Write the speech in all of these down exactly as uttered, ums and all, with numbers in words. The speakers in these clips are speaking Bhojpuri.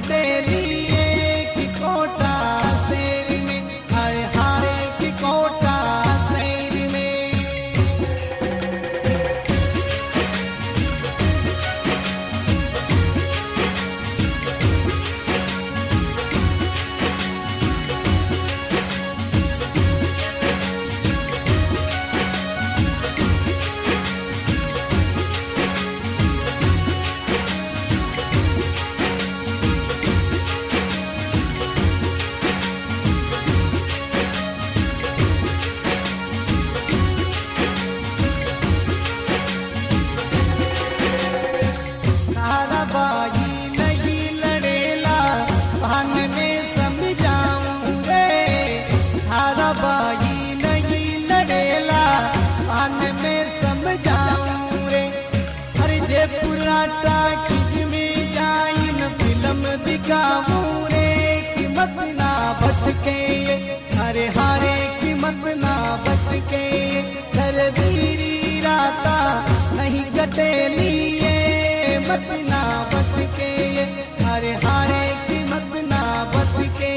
कटेली की कोटा शेर में, हरे हारे की कोटा शेर में। ताराबाई नहीं लड़ेला भान में समझाऊं रे, ताराबाई नहीं लड़ेला भान में समझाऊं रे। अरे जयपुरा टाकीज में जाइन फिल्म दिखाऊं रे, कीमत ना भटके हरे हारे कीमत ना भटके। सर्दी राता नहीं कटेली मत ना भटके, हरे हारे की मत ना भटके।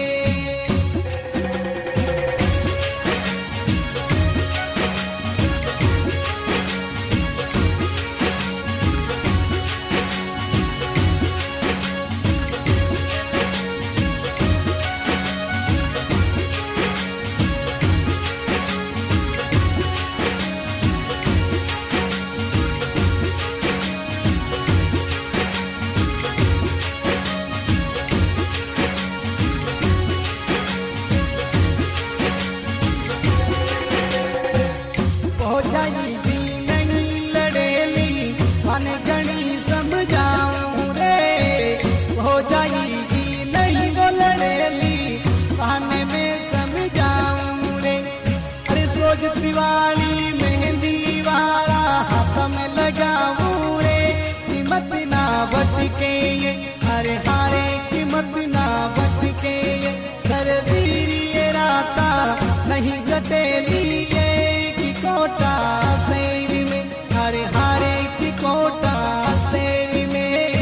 भौजाई जी नहीं लड़ेली भान गणी समझाऊं रे, भौजाई जी नहीं वो लड़ेली भान में समझाऊं रे। अरे सोज दिवाली मेहंदी वाला हाथ में लगाऊं रे, कीमत ना भटके हरे हारे कीमत ना भटके। सर्दी राता नहीं कटेली कोटा शेर में, हरे हारे की कोटा शेर में।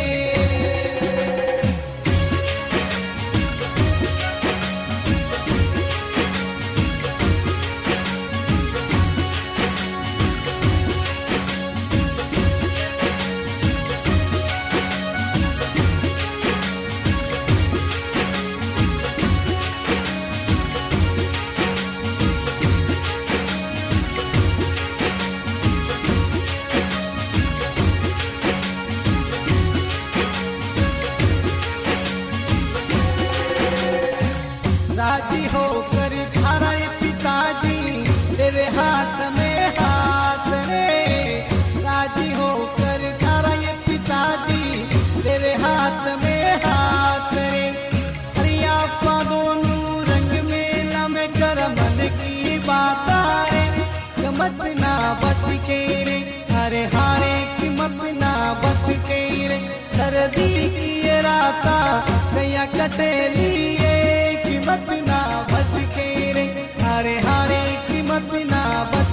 राजी होकर धारा पिताजी तेरे हाथ में हाथ रे, राजी होकर धारा पिताजी तेरे हाथ में हाथ रे। अरे आपा दोनों रंग में लम कर मन की बात रे, कीमत ना भटके रे हरे हारे कीमत ना भटके रे। सर्दी की राता कैया कटेली कीमत ना भटके रे, हरे हारे कीमत ना भटके।